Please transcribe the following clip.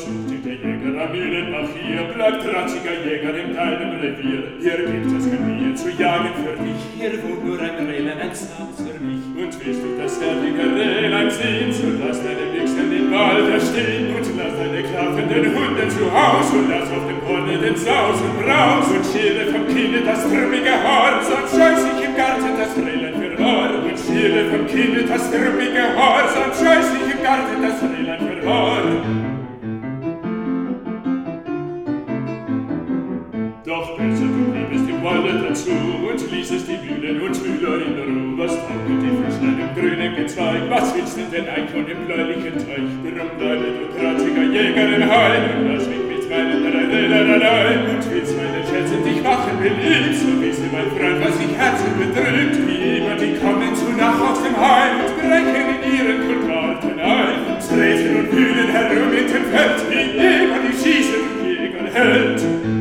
sucht der Jäger am Mühlenbach hier, bleibt ratziger Jäger in deinem Revier. Hier gibt es kein Bier zu jagen für dich, hier wohnt nur ein Rehlein, ein Saus für mich. Und willst du das herrliche Rehlein sehen, so lass deine Wichsen den Wald stehen und lass deine klaffenden Hunde zu Haus und lass auf dem Horne den Saus und Braus und schäle vom Kinde das trüppige Haar, sonst scheiß ich im Garten das Rehlein für wahr. Und schäle vom Kinde das trüppige Haar, sonst scheiß ich im Garten das Rehlein für wahr. Doch besser du bliebest im Walde dazu und ließest die Mühlen und Mühler in Ruhe. Was taugen die Fischlein im grünen Gezweig? Was willst du denn Eichhorn im bläulichen Teich? Drum bleibe du kratziger Jäger im Hain und lass mich mit meinen drei Rädern allein. Und willst meine Schätze dich machen beliebt, so wisse mein Freund, was sich Herzen betrübt. Wie immer die kommen zu Nacht aus dem Heim und brechen in ihren Kulkarten ein. Und treten und wühlen herum in dem Feld, wie immer die schießen und Jäger hält.